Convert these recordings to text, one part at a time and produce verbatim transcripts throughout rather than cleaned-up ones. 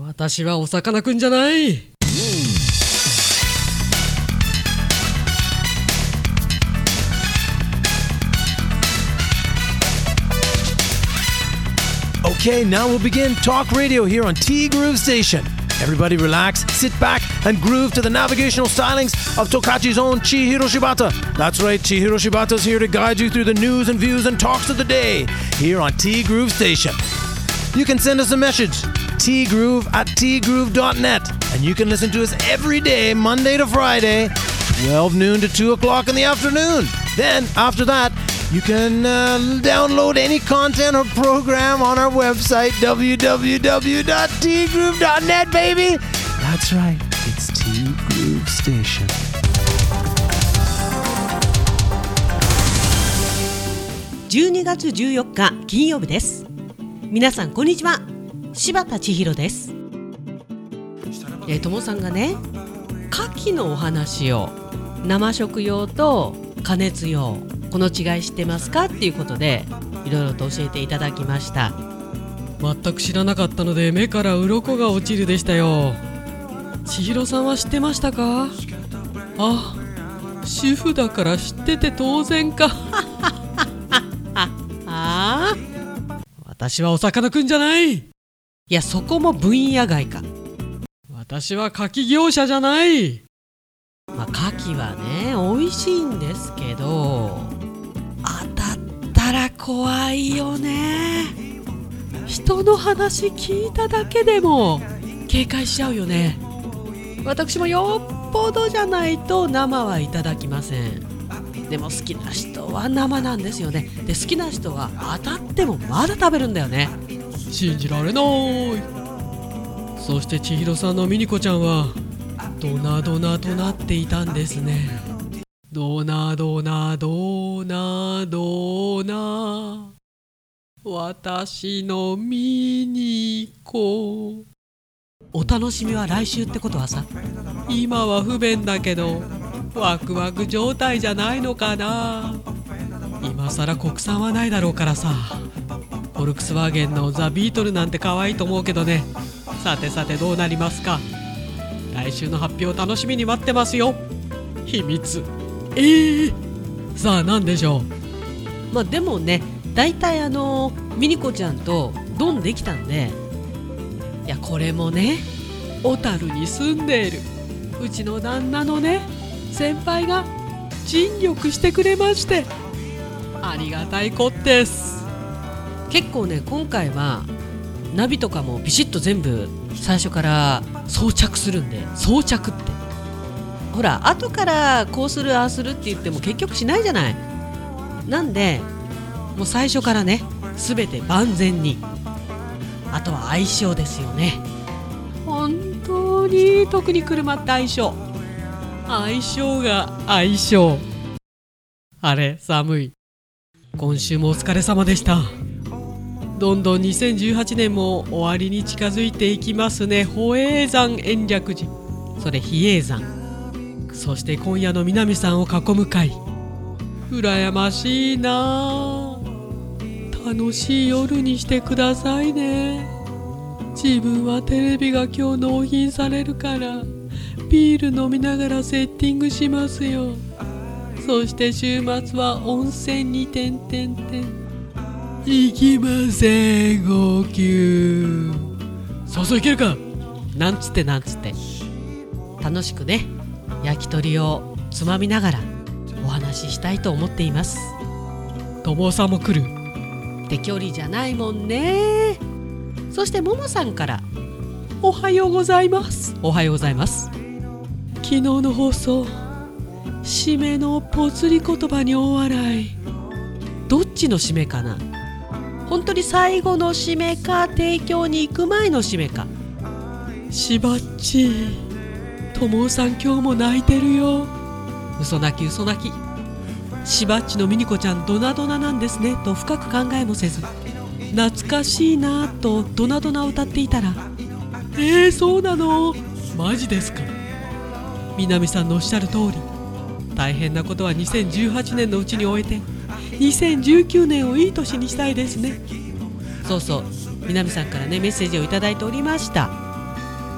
私はお魚くんじゃない。 Okay, now we'll begin Talk Radio here on T Groove Station. Everybody relax, sit back, and groove to the navigational stylings of Tokachi's own Chihiro Shibata. That's right, Chihiro Shibata's here to guide you through the news and views and talks of the day here on T Groove Station. You can send us a message, tgroove at tgroove dot net, and you can listen to us every day, Monday to Friday, twelve noon to two o'clock in the afternoon. Then, after that, you can uh, download any content or program on our website, w w w dot t groove dot net, baby. That's right, it's T Groove Station. じゅうにがつじゅうよっか金曜日です。皆さんこんにちは、柴田千尋です。えー、ともさんがね、牡蠣のお話を生食用と加熱用、この違い知ってますかっていうことでいろいろと教えていただきました。 全く知らなかったので目から鱗が落ちるでしたよ。千尋さんは知ってましたか？あ、主婦だから知ってて当然か。ああ、私はお魚くんじゃない。いや、そこも分野外か。 私は牡蠣業者じゃない。 まあ、牡蠣はね美味しいんですけど、当たったら怖いよね。人の話聞いただけでも警戒しちゃうよね。私もよっぽどじゃないと生はいただきません。でも好きな人は生なんですよね。で、好きな人は当たってもまだ食べるんだよね。 信じられない。そして千尋さんのミニコちゃんはドナドナとなっていたんですね。ドナドナドナドナ、私のミニコ。 お楽しみは来週ってことはさ、 今は不便だけどワクワク状態じゃないのかな。今さら国産はないだろうからさ。フォルクスワーゲンのザ・ビートルなんて可愛いと思うけどね。さてさてどうなりますか。来週の発表楽しみに待ってますよ。秘密。えー、さあ何でしょう。まあでもね、だいたいあのミニコちゃんとドンできたんで、いやこれもね、 小樽に住んでいるうちの旦那のね先輩が尽力してくれまして、ありがたいこってす。 結構ね、今回はナビとかもビシッと全部最初から装着するんで、装着ってほら後からこうするああするって言っても結局しないじゃない。なんでもう最初からね、全て万全に。あとは相性ですよね。 本当に特に車って相性相性が相性。あれ寒い。今週もお疲れ様でした。どんどんにせんじゅうはちねんも終わりに近づいていきますね。保栄山延暦寺、それ比叡山、そして今夜の南さんを囲む会。羨ましいな。楽しい夜にしてくださいね。自分はテレビが今日納品されるからビール飲みながらセッティングしますよ。そして週末は温泉にてんてんてん。行きません、号泣。そうそう、いけるか。 なんつってなんつって楽しくね、焼き鳥をつまみながらお話ししたいと思っています。 友さんも来る。 適距離じゃないもんね。そしてももさんからおはようございます。 おはようございます。 昨日の放送、締めのぽつり言葉に大笑い。 どっちの締めかな。本当に最後の締めか、提供に行く前の締めか。 しばっち、ともさん今日も泣いてるよ。 嘘泣き嘘泣き。しばっちのミニコちゃんドナドナなんですねと深く考えもせず、懐かしいなとドナドナを歌っていたら、 えー、そうなの？マジですか？南さんのおっしゃる通り、大変なことはにせんじゅうはちねんのうちに終えてにせんじゅうきゅうねんをいい年にしたいですね。 そうそう、南さんからねメッセージをいただいておりました。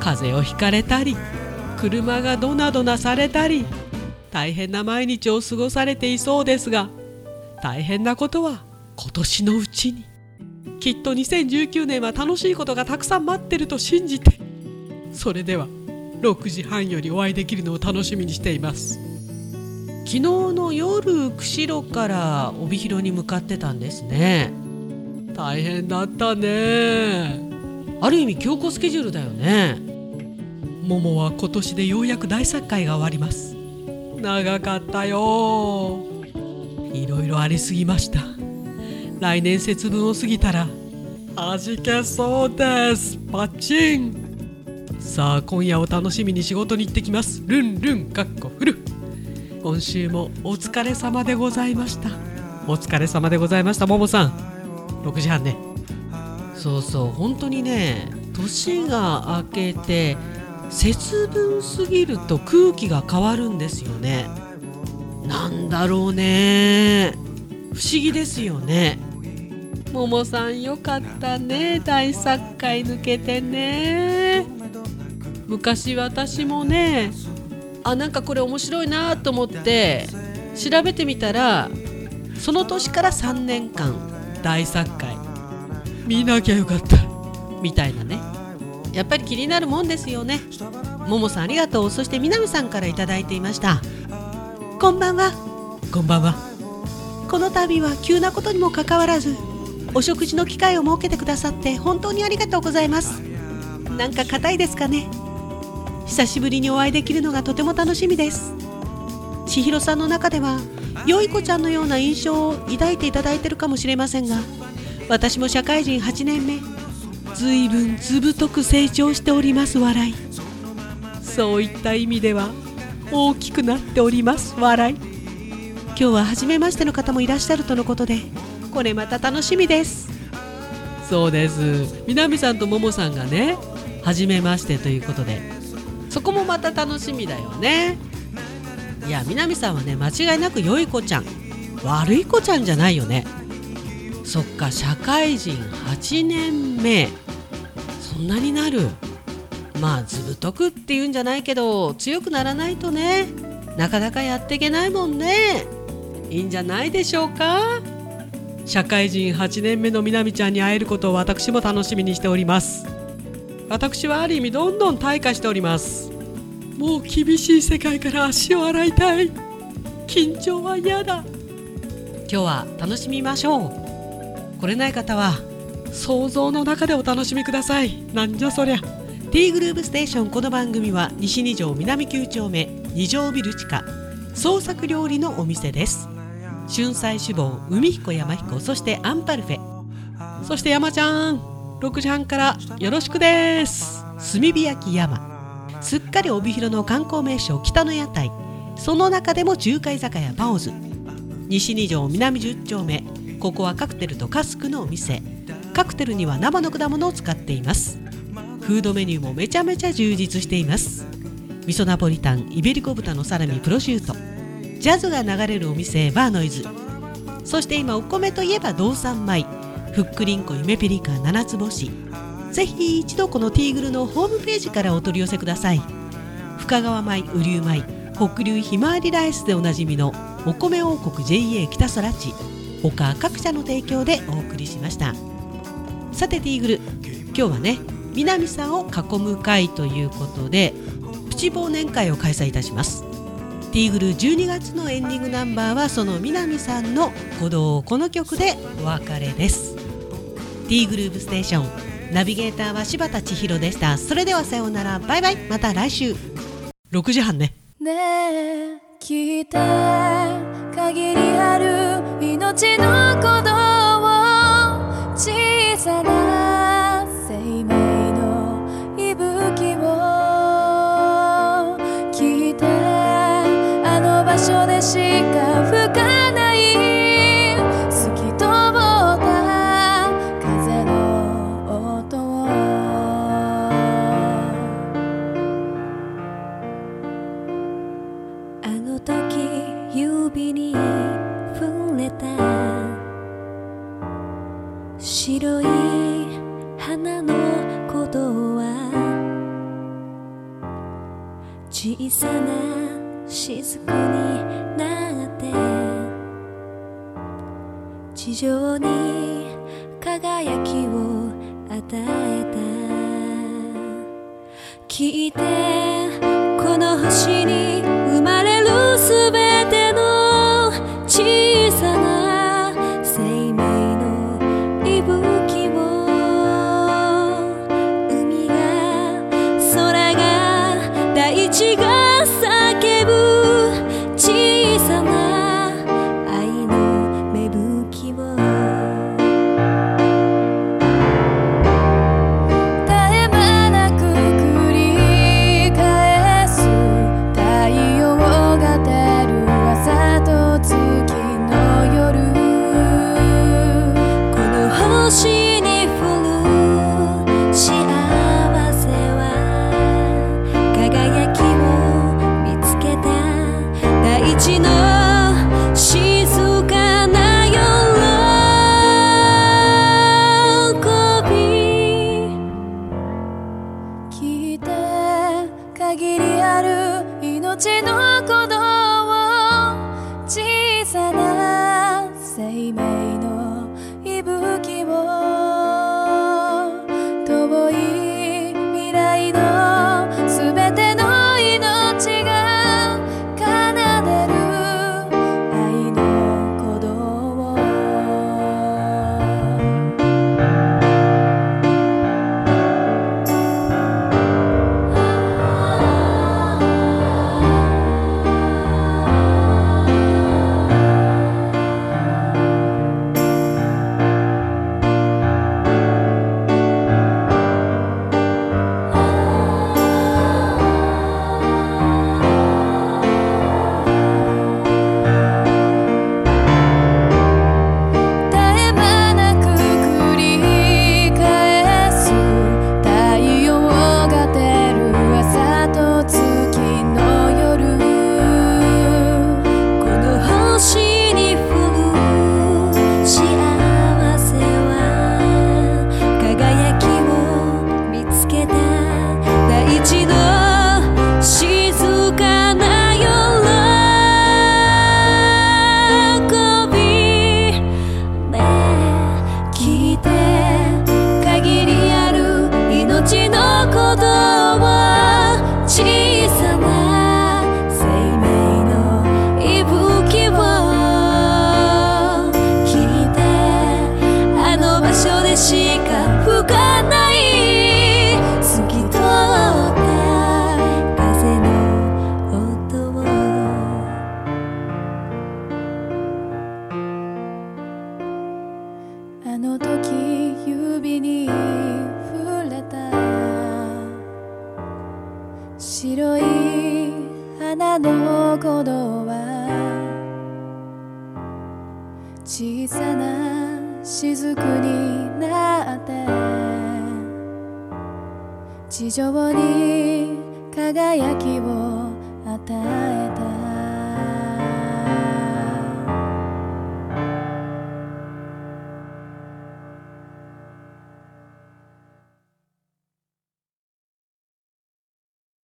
風邪をひかれたり、車がドナドナされたり、大変な毎日を過ごされていそうですが、大変なことは今年のうちに。きっとにせんじゅうきゅうねんは楽しいことがたくさん待ってると信じて、それではろくじはんよりお会いできるのを楽しみにしています。昨日の夜、釧路から帯広に向かってたんですね。大変だったね。ある意味強行スケジュールだよね。ももは今年でようやく大作会が終わります。長かったよ。いろいろありすぎました。来年節分を過ぎたら味気そうです。パチン。さあ今夜を楽しみに仕事に行ってきます。ルンルンかっこフル。今週もお疲れ様でございました。お疲れ様でございました。ももさんろくじはんね。そうそう、本当にね、年が明けて節分過ぎると空気が変わるんですよね。なんだろうね、不思議ですよね。ももさんよかったね、大作会抜けてね。昔私もね、あ、なんかこれ面白いなと思って調べてみたら、その年からさんねんかん大作会見なきゃよかったみたいなね。やっぱり気になるもんですよね。ももさんありがとう。そして南さんからいただいていました。こんばんは。こんばんは。この度は急なことにもかかわらずお食事の機会を設けてくださって本当にありがとうございます。なんか硬いですかね。久しぶりにお会いできるのがとても楽しみです。千尋さんの中ではよい子ちゃんのような印象を抱いていただいているかもしれませんが、私も社会人はちねんめ、ずいぶんずぶとく成長しております。笑い。そういった意味では大きくなっております。笑い。今日は初めましての方もいらっしゃるとのことで、これまた楽しみです。そうです、南さんとももさんがね初めましてということで、そこもまた楽しみだよね。いや、南さんはね間違いなく良い子ちゃん、悪い子ちゃんじゃないよね。そっか、社会人はちねんめ、そんなになる。まあずぶとくっていうんじゃないけど、強くならないとね、なかなかやっていけないもんね。いいんじゃないでしょうか。社会人はちねんめのみなみちゃんに会えることを私も楽しみにしております。私はある意味どんどん退化しております。もう厳しい世界から足を洗いたい。緊張は嫌だ。今日は楽しみましょう。来れない方は想像の中でお楽しみください。なんじゃそりゃ。 T グループステーション。この番組は西に条南きゅう丁目に条ビル地下創作料理のお店です。春菜志望、海彦山彦、そしてアンパルフェ、そして山ちゃんろくじはんからよろしくです。炭火焼き山、すっかり帯広の観光名所北の屋台、その中でも中華居酒屋バオズ、西に条南じゅっ丁目、ここはカクテルとカスクのお店。カクテルには生の果物を使っています。フードメニューもめちゃめちゃ充実しています。味噌ナポリタン、イベリコ豚のサラミ、プロシュート、ジャズが流れるお店バーノイズ、そして今お米といえば道産米、ふっくりんこ夢ピリカ七つ星。ぜひ一度このティーグルのホームページからお取り寄せください。深川米、雨竜米、北流ひまわりライスでおなじみのお米王国 ジェイエー 北空地、他各社の提供でお送りしました。さてティーグル、今日はね南さんを囲む会ということでプチ忘年会を開催いたします。ティーグルじゅうにがつのエンディングナンバーはその南さんの鼓動、この曲でお別れです。ティーグループステーション、ナビゲーターは柴田千尋でした。それではさようなら、バイバイ、また来週。ろくじはんね。 ねえ聞いて、限りある命の鼓動を、小さな生命の息吹を聞いて、あの場所でしか吹かない透き通った風の音を、あの時指に触れた白い花の鼓動は小さな雫になって地上に輝きを与えた。聞いてこの星に生まれるすべての小さな生命の息吹を、海が空が大地が叫ぶ小さな愛の芽吹きを、絶え間なく繰り返す太陽が照る朝と月の夜、この星に降る幸せは輝きを見つけた大地の静かな喜び。聞いて限りある命の鼓動を、小さな生命の息吹を、遠い未来のすべての命が奏でる愛の鼓動を。絶え間なく繰り返す太陽が照る朝と月の夜、この星に降る幸せは輝きを見つけた大地の静かな喜び。ねえ聞いて限りある命の鼓動を、小さな生命の息吹を、聞いてあの場所でしか吹かない透き通った風の音を、あの時指に触れた白い花の鼓動は、小さな雫になって地上に輝きを与えた。